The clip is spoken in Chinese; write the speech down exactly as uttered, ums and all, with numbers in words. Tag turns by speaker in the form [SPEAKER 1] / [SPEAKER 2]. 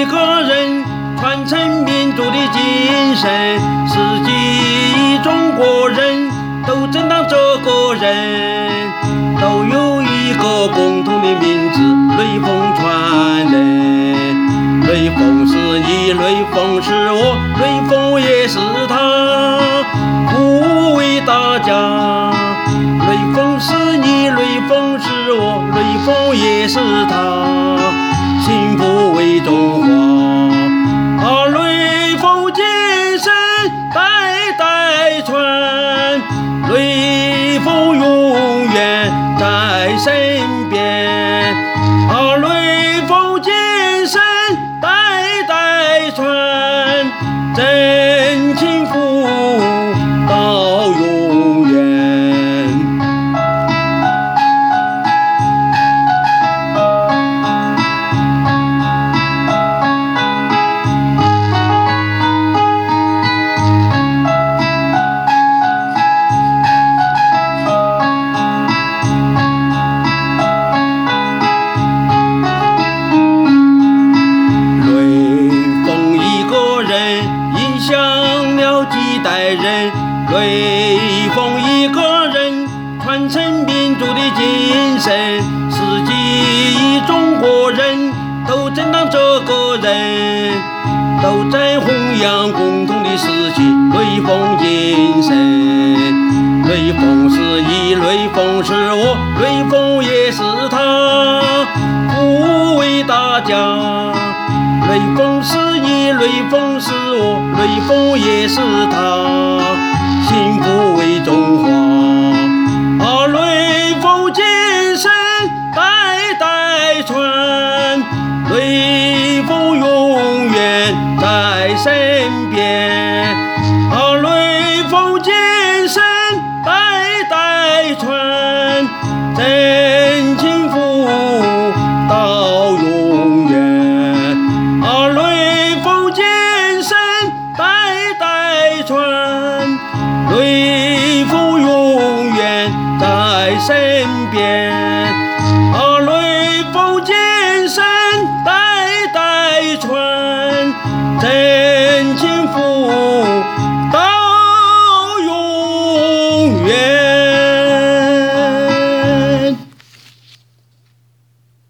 [SPEAKER 1] 一个人，传承民族的精神，世纪中国人都正当这个人，都有一个共同的名字，雷锋传人。雷锋是你，雷锋是我，雷锋也是他，护卫大家。雷锋是你，雷锋是我，雷锋也是他，幸福为中华。啊，雷锋精神代代传，雷锋永远在身边。啊，雷锋精神代代传，真情付到永远。影响了几代人，雷锋一个人传承民族的精神，世纪中国人都正当这个人，都在弘扬共同的事情，雷锋精神。雷锋是你，雷锋是我，雷锋也是他，护卫大家。雷锋是你，雷锋是我，雷锋也是他，幸福为中华。啊，雷锋精神代代传，雷锋永远在身边。啊，雷锋精神代代传，真情付到永远。啊，雷锋精神代代传，雷锋永远在身边。啊，雷锋精神代代传，真